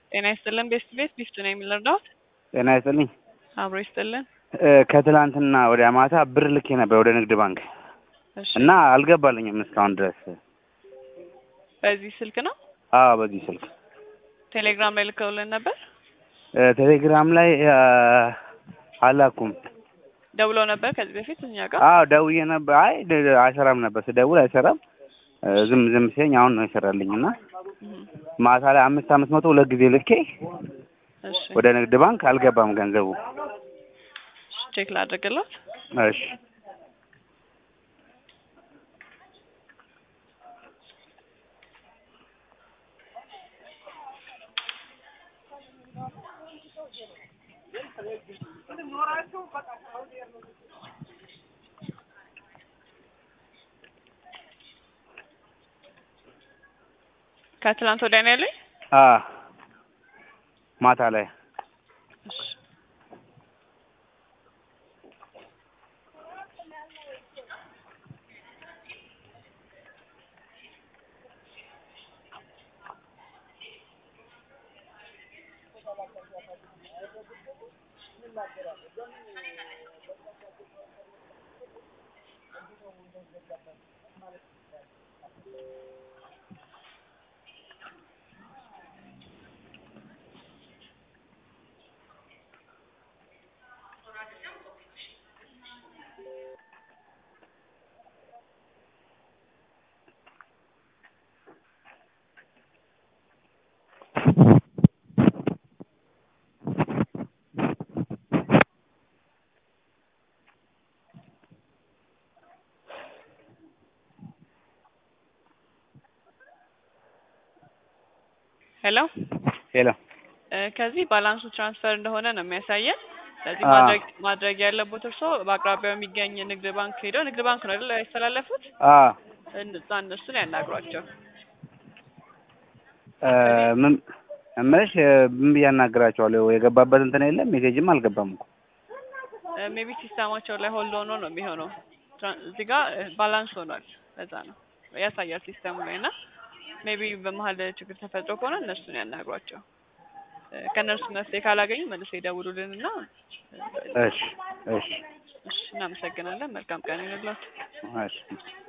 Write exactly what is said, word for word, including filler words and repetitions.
ጤና ይስጥልን ቤስት ቤት ቢፍቱ ነው የሚለርዳውት ጤና ይስጥልኝ አብሮ ይስጥልን ከትላንትና ወደ ማታ ብር ልኬ ነበር ወደ ንግድ ባንክ እሺ እና አልገባልኝም እስካሁን ድረስ በዚህ ስልክ ነው አዎ በዚህ ስልክ ቴሌግራም ላይ ልከውልን ነበር ቴሌግራም ላይ አላኩም ደውሎ ነበር ከዚህ በፊት እኛ ጋር አዎ ደውዬ ነበር አይ አይሰራም ነበር ስደውል አይሰራም ዝም ዝም ሲለኝ አሁን ነው ይሰራልኝና ማታ ላይ አምስት አምስት መቶ ሁለት ጊዜ ልኬ እሺ ወደ ንግድ ባንክ አልገባም ገንዘቡ ቼክ ላድርግልዎት እሺ ከትላንት ወዲያ ነው ያለኝ አ ማታ ላይ እሺ ሄሎ ሄሎ ከዚህ ባላንሱ ትራንስፈር እንደሆነ ነው የሚያሳየን ስለዚህ ማድረግ ማድረግ ያለበት እርሶ በአቅራቢያው የሚገኝ ንግድ ባንክ ሄደው ንግድ ባንክ ነው አይደል ያስተላለፉት አ እነዛ እነሱን ያናግሯቸው ምን እምልሽ ምን ብያናግራቸዋለሁ የገባበት እንትን የለም ሜሴጅም አልገባም እኮ ሜቢ ሲስተማቸው ላይ ሆልድ ሆኖ ነው የሚሆነው እዚህ ጋር ባላንስ ሆኗል ለዛ ነው ያሳያል ሲስተሙ ላይ እና ሜቢ በመሀል ችግር ተፈጥሮ ከሆነ እነሱን ያናግሯቸው ከነርሱ መፍትሄ ካላገኙ መልሰው ይደውሉልንና እሺ እሺ እሺ እናመሰግናለን መልካም ቀን ይሁንልዎት እሺ